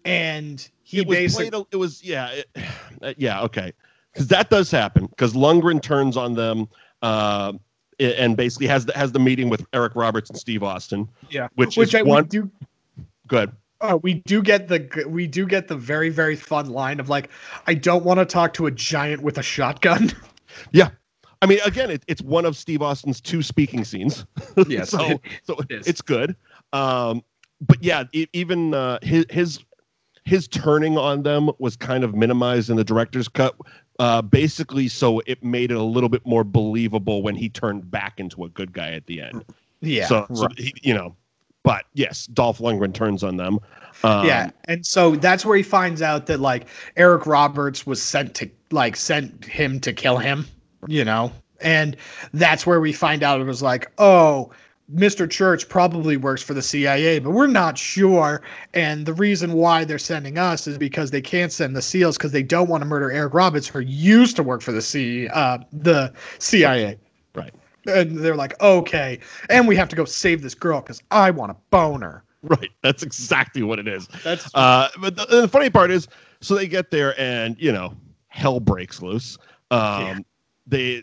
And he it was basically, played, it was, yeah, it, uh, yeah, okay, because that does happen. Because Lundgren turns on them, uh, and basically has the, has the meeting with Eric Roberts and Steve Austin. Yeah, which, which is I one. do. Good. Oh, we do get the we do get the very, very fun line of like, I don't want to talk to a giant with a shotgun. Yeah, I mean, again, it, it's one of Steve Austin's two speaking scenes. Yes, so it, so it it's good. Um, but yeah, it, even uh, his his his turning on them was kind of minimized in the director's cut, uh, basically, so it made it a little bit more believable when he turned back into a good guy at the end. Yeah, so, right. so he, you know. But yes, Dolph Lundgren turns on them. Um, yeah, and so that's where he finds out that like Eric Roberts was sent to like sent him to kill him, you know, and that's where we find out it was like, oh, Mister Church probably works for the C I A, but we're not sure. And the reason why they're sending us is because they can't send the SEALs because they don't want to murder Eric Roberts, who used to work for the C uh, the C I A. Right. And they're like, okay, and we have to go save this girl because I want to bone her. Right. That's exactly what it is. That's uh, but the, the funny part is, so they get there and, you know, hell breaks loose. Um, yeah. They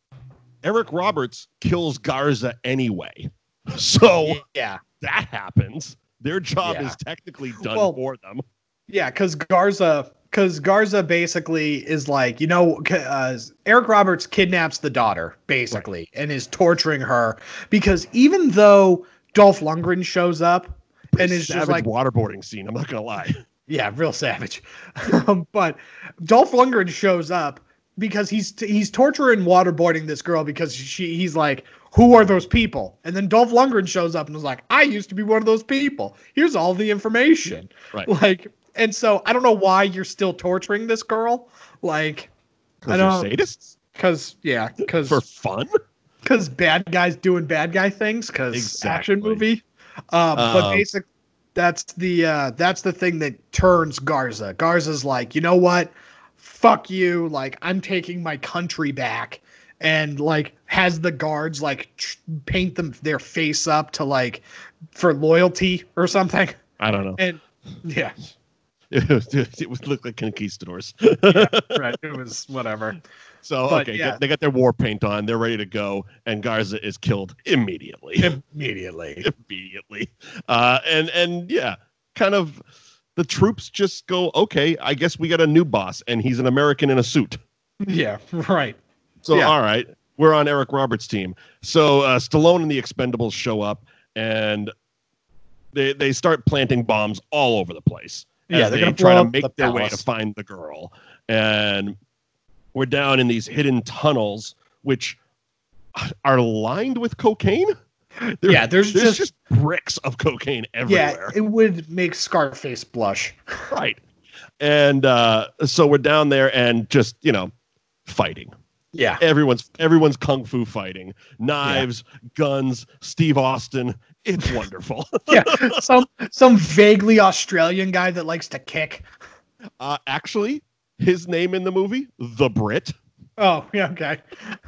Eric Roberts kills Garza anyway. So yeah, that happens. Their job yeah. is technically done well, for them. Yeah, because Garza, because Garza basically is like, you know, uh, Eric Roberts kidnaps the daughter, basically, right. and is torturing her. Because even though Dolph Lundgren shows up Pretty and is savage just like waterboarding scene, I'm not going to lie. Yeah, real savage. um, but Dolph Lundgren shows up because he's he's torturing waterboarding this girl because she he's like, who are those people? And then Dolph Lundgren shows up and is like, I used to be one of those people. Here's all the information. Right. Like, and so I don't know why you're still torturing this girl. Like, I don't. Sadists? Because yeah, because for fun. Because bad guys doing bad guy things. Because exactly. action movie. Um, um, but basic. That's the uh, that's the thing that turns Garza. Garza's like, you know what? Fuck you. Like, I'm taking my country back, and like has the guards like tr- paint them their face up to like for loyalty or something. I don't know. And yeah, it, was, it was looked like conquistadors. yeah, right. It was whatever. So But, okay, yeah. get- they got their war paint on. They're ready to go, and Garza is killed immediately. Immediately. immediately. Uh, and and yeah, kind of the troops just go, okay, I guess we got a new boss, and he's an American in a suit. Yeah, right. So Yeah. all right, we're on Eric Roberts' team. So uh, Stallone and the Expendables show up, and they they start planting bombs all over the place. as Yeah, they're they gonna try blow to up make the their way to palace. find the girl, and we're down in these hidden tunnels, which are lined with cocaine. There- Yeah, there's just- just bricks of cocaine everywhere. Yeah, it would make Scarface blush. Right. And uh, so we're down there and just, you know, fighting. Yeah. Everyone's everyone's kung fu fighting. Knives, guns, Steve Austin. It's wonderful. Yeah, some some vaguely Australian guy that likes to kick. Uh, actually, his name in the movie, The Brit. Oh, yeah, okay.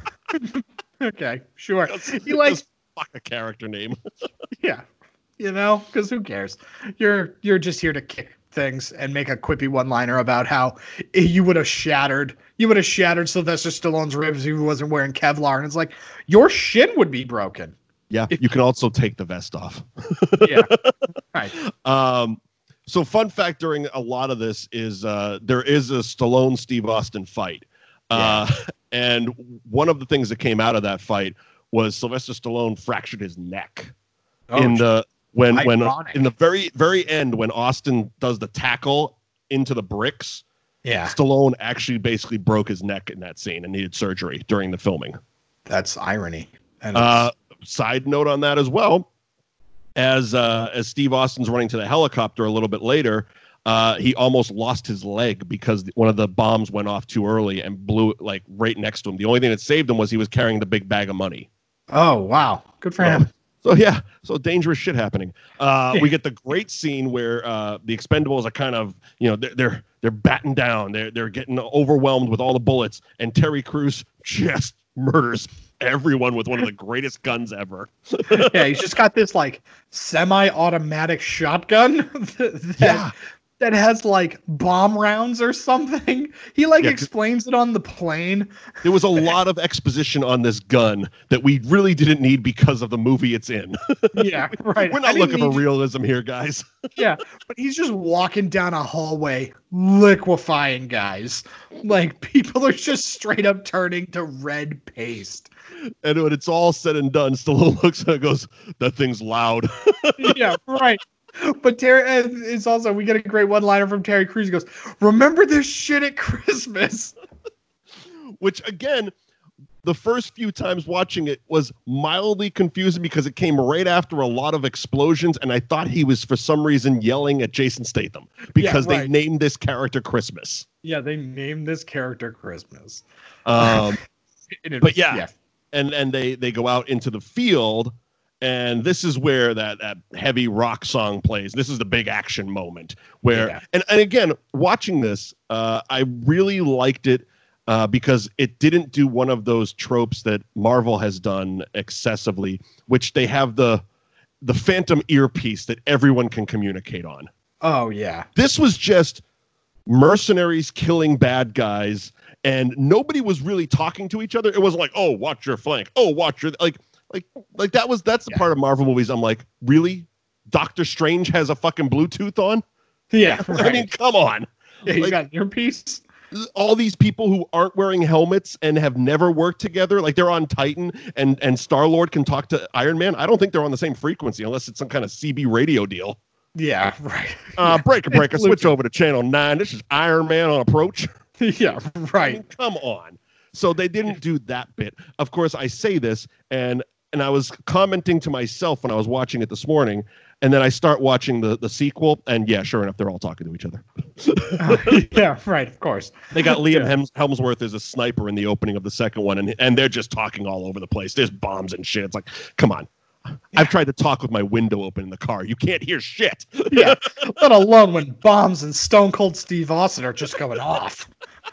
Okay, sure. Just- He likes just fuck a character name. yeah. You know, because who cares? You're you're just here to kick things and make a quippy one-liner about how you would have shattered you would have shattered Sylvester Stallone's ribs if he wasn't wearing Kevlar, and it's like your shin would be broken. Yeah, you can also take the vest off. Yeah, right. Um, so fun fact during a lot of this is uh, there is a Stallone Steve Austin fight. Uh, and one of the things that came out of that fight was Sylvester Stallone fractured his neck Oh, in the when when ironic. in the very very end when Austin does the tackle into the bricks. Yeah, Stallone actually basically broke his neck in that scene and needed surgery during the filming. that's irony. And Uh, side note on that as well, as uh, as Steve Austin's running to the helicopter a little bit later, uh, he almost lost his leg because one of the bombs went off too early and blew it like right next to him. The only thing that saved him was he was carrying the big bag of money. oh wow, good for him. So yeah, so dangerous shit happening. Uh, we get the great scene where uh, the Expendables are kind of, you know, they're they're they're batting down. They're they're getting overwhelmed with all the bullets, and Terry Crews just murders everyone with one of the greatest guns ever. Yeah, he's just got this like semi-automatic shotgun that, Yeah. that has like bomb rounds or something. He like Yeah, 'cause- explains it on the plane. There was a lot of exposition on this gun that we really didn't need because of the movie it's in. Yeah, right. We're I not didn't looking for need- realism here, guys. Yeah, but he's just walking down a hallway liquefying guys. Like people are just straight up turning to red paste. And when it's all said and done, Stallone looks at it and goes, that thing's loud. Yeah, right. But Terry, uh, it's also, we get a great one-liner from Terry Crews. He goes, remember this shit at Christmas. Which, again, the first few times watching it was mildly confusing because it came right after a lot of explosions, and I thought he was, for some reason, yelling at Jason Statham because Yeah, they right. named this character Christmas. Yeah, they named this character Christmas. Um, And it- but yeah, and and they they go out into the field, and this is where that that heavy rock song plays. This is the big action moment where, Yeah. and and again, watching this, uh, I really liked it uh, because it didn't do one of those tropes that Marvel has done excessively, which they have the the phantom earpiece that everyone can communicate on. Oh, yeah. This was just mercenaries killing bad guys, and nobody was really talking to each other. It was like, oh, watch your flank. Oh, watch your like, like, like that was that's the Yeah. part of Marvel movies. I'm like, really? Doctor Strange has a fucking Bluetooth on? Yeah, I right. mean, come on. Yeah, he's Like, got an earpiece. all these people who aren't wearing helmets and have never worked together, like they're on Titan, and and Star-Lord can talk to Iron Man. I don't think they're on the same frequency unless it's some kind of C B radio deal. Yeah, right. Uh, breaker, breaker, switch Bluetooth. over to channel nine. This is Iron Man on approach. Yeah, I mean, right. come on. So they didn't do that bit. Of course, I say this, and and I was commenting to myself when I was watching it this morning, and then I start watching the the sequel, and yeah, sure enough, they're all talking to each other. Yeah, right, of course. They got Liam Yeah. Hems- Helmsworth as a sniper in the opening of the second one, and and they're just talking all over the place. There's bombs and shit. It's like, come on. I've tried to talk with my window open in the car. You can't hear shit. Yeah, let alone when Bombs and Stone Cold Steve Austin are just going off.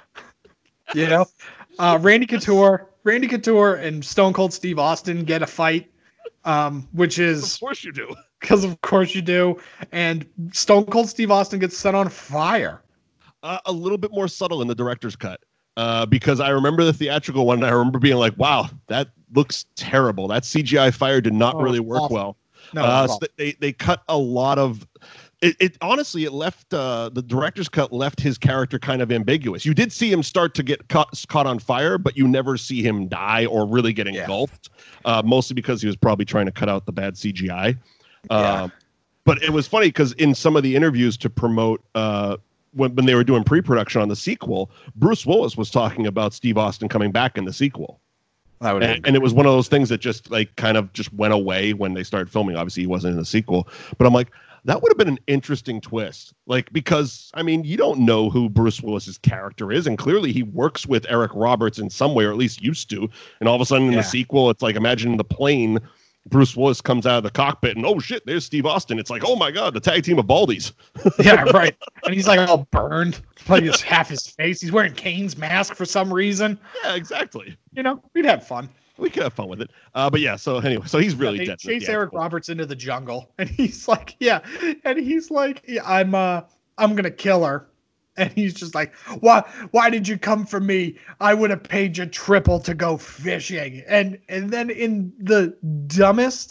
You know, uh, Randy Couture, Randy Couture, and Stone Cold Steve Austin get a fight, um, which is of course you do, because of course you do, and Stone Cold Steve Austin gets set on fire. Uh, a little bit more subtle in the director's cut. Uh, because I remember the theatrical one, and I remember being like, wow, that looks terrible. That C G I fire did not oh, really work awful. well. No, uh, so they, they cut a lot of it. it honestly, it left uh, the director's cut left his character kind of ambiguous. You did see him start to get caught, caught on fire, but you never see him die or really get engulfed, yeah. uh, mostly because he was probably trying to cut out the bad C G I. Yeah. Uh, but it was funny because in some of the interviews to promote uh, When, when they were doing pre-production on the sequel, Bruce Willis was talking about Steve Austin coming back in the sequel. I would and, and it was one of those things that just like kind of just went away when they started filming. Obviously, he wasn't in the sequel, but I'm like, that would have been an interesting twist. Like, because, I mean, you don't know who Bruce Willis's character is, and clearly he works with Eric Roberts in some way, or at least used to. And all of a sudden in Yeah. the sequel, it's like, imagine the plane, Bruce Willis comes out of the cockpit and, oh shit, there's Steve Austin. It's like, oh my God, the tag team of Baldies. Yeah, right. And he's like all burned, like his half his face. He's wearing Kane's mask for some reason. Yeah, exactly. You know, we'd have fun. We could have fun with it. Uh, but yeah, so anyway, so he's really Yeah, they dead. chase Eric Roberts into the jungle, and he's like, yeah, and he's like, yeah, I'm, uh, I'm gonna kill her, and he's just like, why, why did you come for me? I would have paid you triple to go fishing, and and then in the dumbest,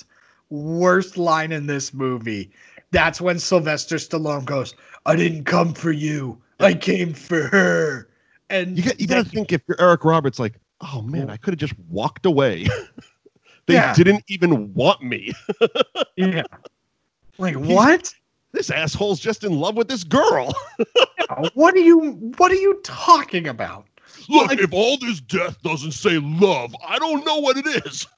worst line in this movie, that's when Sylvester Stallone goes, "I didn't come for you, I came for her," and you got you got to think if you're Eric Roberts, like, oh man, I could have just walked away. They Yeah. didn't even want me. Yeah. Like, what? This asshole's just in love with this girl. What are you what are you talking about? Look, if all this death doesn't say love, I don't know what it is.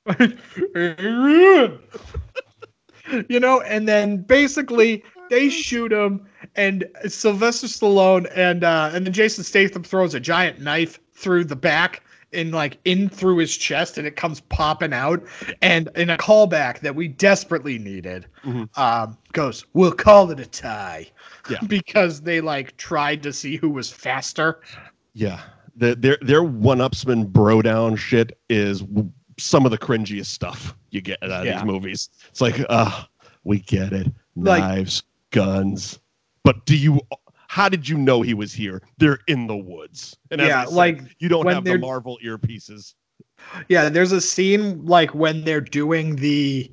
You know, and then basically they shoot him, and Sylvester Stallone and uh and then Jason Statham throws a giant knife through the back and like in through his chest, and it comes popping out. And in a callback that we desperately needed, Mm-hmm. um, goes, "We'll call it a tie." Yeah. Because they like tried to see who was faster. Yeah, the, their their one-upsman bro down shit is w- some of the cringiest stuff you get out of Yeah. these movies. It's like, uh, we get it, Like- knives, guns, but do you? How did you know he was here? They're in the woods, and as Yeah, I said, like, you don't when have the they're- Marvel earpieces. Yeah, there's a scene like when they're doing the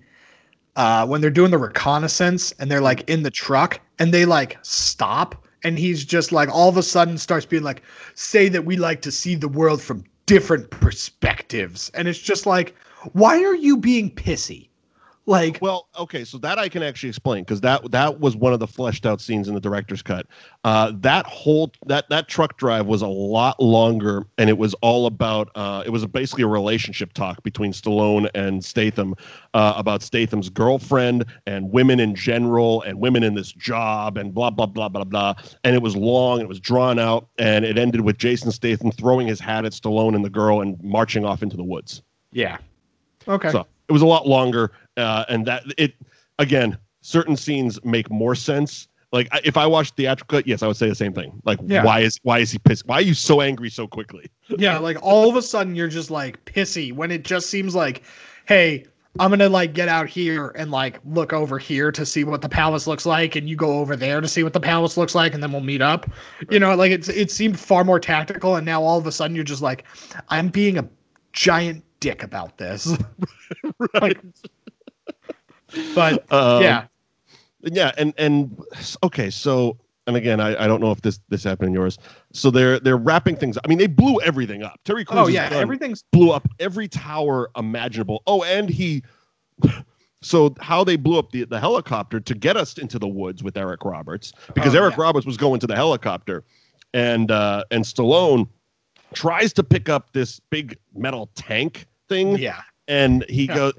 uh when they're doing the reconnaissance and they're like in the truck and they like stop, and he's just like all of a sudden starts being like, "Say that we like to see the world from different perspectives." And it's just like, why are you being pissy? Like, Well, okay, so that I can actually explain because that that was one of the fleshed out scenes in the director's cut. Uh, that whole that that truck drive was a lot longer, and it was all about uh, it was basically a relationship talk between Stallone and Statham uh, about Statham's girlfriend and women in general and women in this job and blah blah blah blah blah. And it was long, it was drawn out, and it ended with Jason Statham throwing his hat at Stallone and the girl and marching off into the woods. yeah. Okay. So it was a lot longer, uh, and that it again, certain scenes make more sense. Like I- if I watched the theatrical cut, yes, I would say the same thing. Like, Yeah. why is why is he pissed? Why are you so angry so quickly? Yeah, like all of a sudden you're just like pissy when it just seems like, hey, I'm gonna like get out here and like look over here to see what the palace looks like, and you go over there to see what the palace looks like, and then we'll meet up. You know, like it's it seemed far more tactical, and now all of a sudden you're just like, I'm being a giant dick about this. Right. But Um, yeah, Yeah, and and okay, so and again, I, I don't know if this this happened in yours. So they're they're wrapping things up. I mean, they blew everything up. Terry Crews oh yeah, everything's blew up every tower imaginable. Oh, and he so how they blew up the, the helicopter to get us into the woods with Eric Roberts, because Oh, Eric yeah. Roberts was going to the helicopter, and uh, and Stallone tries to pick up this big metal tank thing. yeah. And he Yeah. goes,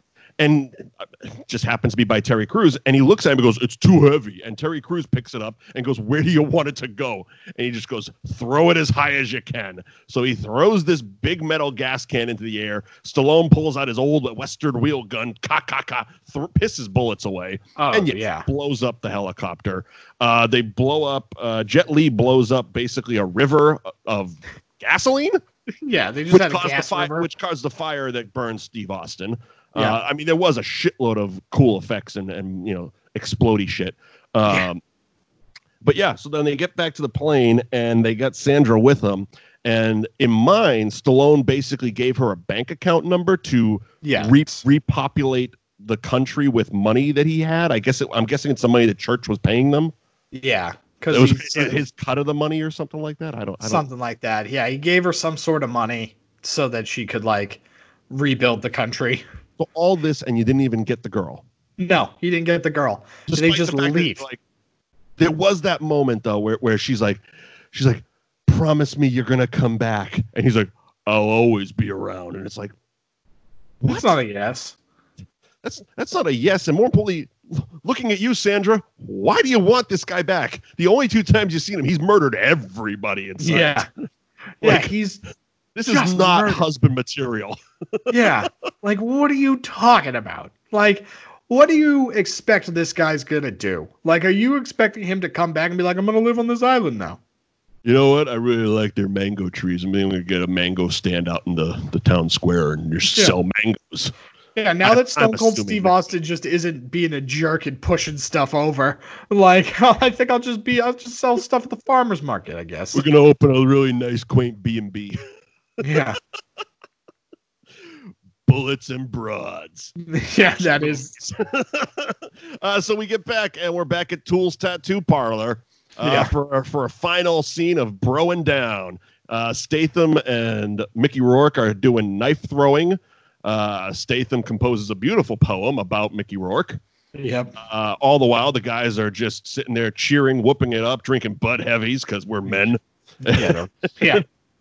and just happens to be by Terry Crews. And he looks at him and goes, "It's too heavy." And Terry Crews picks it up and goes, "Where do you want it to go?" And he just goes, "Throw it as high as you can." So he throws this big metal gas can into the air. Stallone pulls out his old Western wheel gun, ka ka ka, th- pisses bullets away, oh, and yeah, yeah, blows up the helicopter. Uh, they blow up. Uh, Jet Li blows up basically a river of gasoline. Yeah, they just which had a caused gas the fire, river. which caused the fire that burned Steve Austin. Yeah. Uh, I mean, there was a shitload of cool effects and, and you know, explodey shit. Um, yeah. But yeah, so then they get back to the plane and they got Sandra with them. And in mine, Stallone basically gave her a bank account number to yeah. re- repopulate the country with money that he had. I guess it, I'm guessing it's the money the church was paying them. Yeah. It was his, his cut of the money or something like that. I don't. I don't something like that. Yeah, he gave her some sort of money so that she could like rebuild the country. So all this, and you didn't even get the girl. No, he didn't get the girl. Just they like just the leave. Like, there was that moment though where, where she's like, she's like, "Promise me you're gonna come back," and he's like, "I'll always be around." And it's like, what? That's not a yes. That's that's not a yes. And more importantly, looking at you, Sandra, why do you want this guy back? The only two times you've seen him, he's murdered everybody in sight. Yeah. like, yeah, he's this is not murdered. husband material. Yeah. Like, what are you talking about? Like, what do you expect this guy's gonna do? Like, are you expecting him to come back and be like, "I'm gonna live on this island now"? You know what? I really like their mango trees. I'm going to get a mango stand out in the, the town square and just Yeah. sell mangoes. Yeah, now I, that Stone I'm Cold assuming Steve that- Austin just isn't being a jerk and pushing stuff over, like, I think I'll just be, I'll just sell stuff at the farmer's market, I guess. We're going to open a really nice, quaint B and B. Yeah. Bullets and broads. Yeah, that is. uh, so we get back, and we're back at Tool's Tattoo Parlor uh, Yeah. for, for a final scene of broing down. Uh, Statham and Mickey Rourke are doing knife throwing. Uh, Statham composes a beautiful poem about Mickey Rourke. Yep. Uh, all the while, the guys are just sitting there cheering, whooping it up, drinking Bud Heavies because we're men. Yeah. Yeah.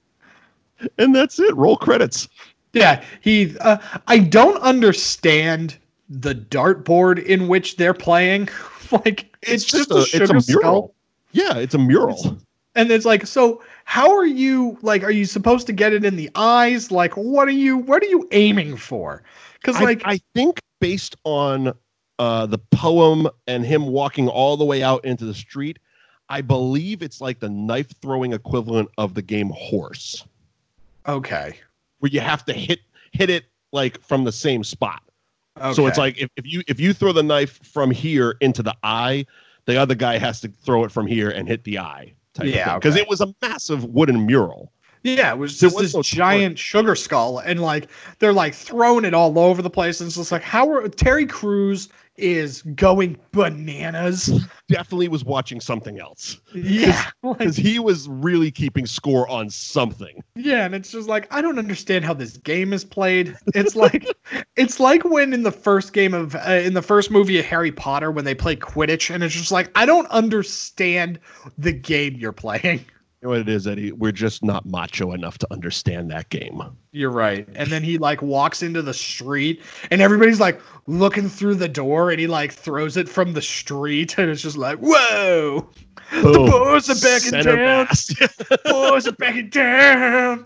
And that's it. Roll credits. Yeah. He, uh, I don't understand the dartboard in which they're playing. Like, it's, It's just, just a, a- it's sugar a mural. skull. Yeah, it's a mural. And it's like, so how are you, like, are you supposed to get it in the eyes? Like, what are you, what are you aiming for? Because, I, like, I think based on uh, the poem and him walking all the way out into the street, I believe it's like the knife throwing equivalent of the game Horse, okay. where you have to hit hit it like from the same spot. Okay. So it's like if, if you if you throw the knife from here into the eye, the other guy has to throw it from here and hit the eye. Yeah, because okay. it was a massive wooden mural. Yeah, it was There just was this no giant sugar skull, and like they're like throwing it all over the place. And it's just like, how are Terry Crews is going bananas? Definitely was watching something else. Yeah, Because like, he was really keeping score on something. yeah, and it's just like, I don't understand how this game is played. It's like, it's like when in the first game of uh, in the first movie of Harry Potter when they play Quidditch, and it's just like, I don't understand the game you're playing. You know what it is, Eddie? We're just not macho enough to understand that game. You're right. And then he like walks into the street and everybody's like looking through the door and he like throws it from the street and it's just like, whoa, the Boom. boys are back in Center town. mass. Boys are back in town.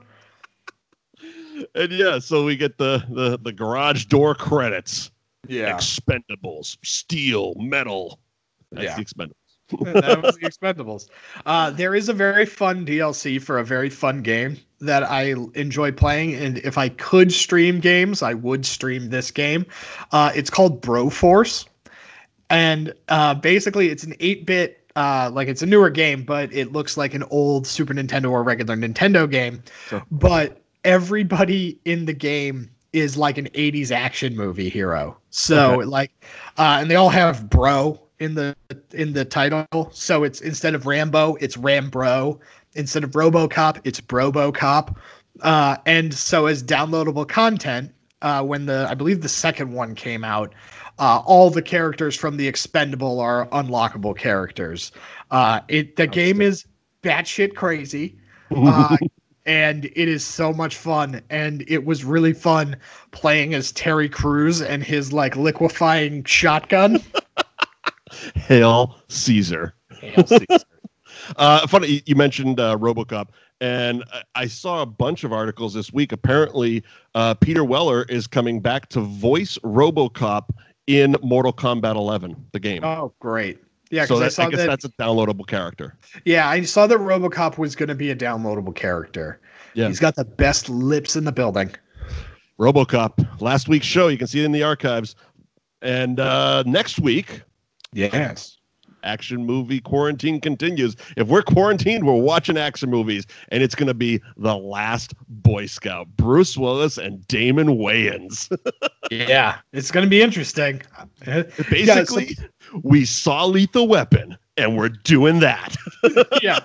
And yeah, so we get the, the, the garage door credits. Yeah. Expendables, steel, metal. That's Yeah. the Expendables. That was the Expendables. Uh, there is a very fun D L C for a very fun game that I enjoy playing. And if I could stream games, I would stream this game. Uh, it's called Broforce. And uh, basically, it's an eight-bit, uh, like it's a newer game, but it looks like an old Super Nintendo or regular Nintendo game. Sure. But everybody in the game is like an eighties action movie hero. So Okay. like, uh, and they all have bro in the in the title. So it's instead of Rambo, it's Rambro. Instead of RoboCop, it's Brobocop. Uh, and so as downloadable content, uh, when the I believe the second one came out, uh, all the characters from the Expendable are unlockable characters. Uh, it the game is batshit crazy. Uh, and it is so much fun. And it was really fun playing as Terry Crews and his like liquefying shotgun. Hail Caesar. Hail Caesar. uh, funny, you mentioned uh, RoboCop, and I saw a bunch of articles this week. Apparently, uh, Peter Weller is coming back to voice RoboCop in Mortal Kombat eleven, the game. Oh, great. Yeah, so because I that, saw I guess that, that's a downloadable character. Yeah, I saw that RoboCop was going to be a downloadable character. Yeah. He's got the best lips in the building. RoboCop, last week's show. You can see it in the archives. And uh, next week, yes, action movie quarantine continues. If we're quarantined, we're watching action movies, and it's going to be The Last Boy Scout, Bruce Willis and Damon Wayans. Yeah, it's going to be interesting. Basically, yeah, so- we saw Lethal Weapon, and we're doing that. Yeah.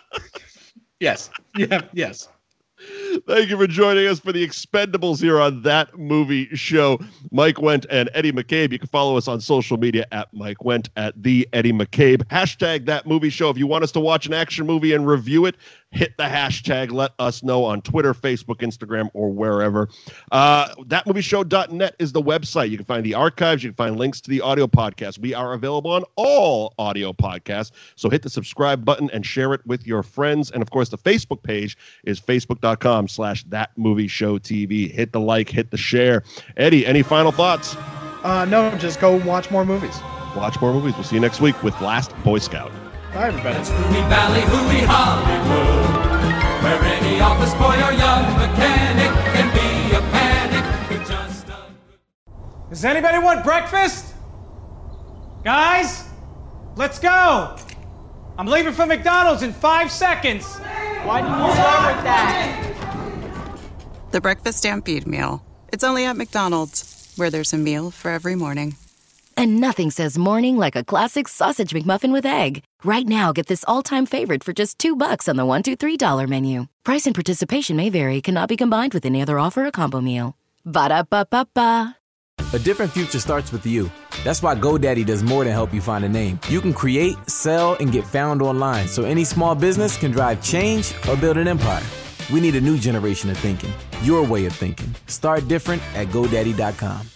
Yes. Yeah. Yes. Thank you for joining us for the Expendables here on That Movie Show. Mike Wendt and Eddie McCabe. You can follow us on social media at Mike Wendt, at the Eddie McCabe. Hashtag That Movie Show. If you want us to watch an action movie and review it, hit the hashtag. Let us know on Twitter, Facebook, Instagram, or wherever. Uh, that movie show dot net is the website. You can find the archives. You can find links to the audio podcast. We are available on all audio podcasts. So hit the subscribe button and share it with your friends. And, of course, the Facebook page is facebook.com slash That Movie Show TV. Hit the like, hit the share. Eddie, any final thoughts? Uh, no, just go watch more movies. Watch more movies. We'll see you next week with Last Boy Scout. Bye, everybody. It's Hooey Valley, Hooey Hollywood, where any office boy or young mechanic can be a panic with just a... Does anybody want breakfast? Guys, let's go. I'm leaving for McDonald's in five seconds. Why didn't you start with that? The Breakfast Stampede Meal. It's only at McDonald's, where there's a meal for every morning. And nothing says morning like a classic sausage McMuffin with egg. Right now, get this all-time favorite for just two bucks on the one, two, three dollar menu. Price and participation may vary. Cannot be combined with any other offer or combo meal. Ba-da-ba-ba-ba. A different future starts with you. That's why GoDaddy does more than help you find a name. You can create, sell, and get found online, so any small business can drive change or build an empire. We need a new generation of thinking. Your way of thinking. Start different at GoDaddy dot com.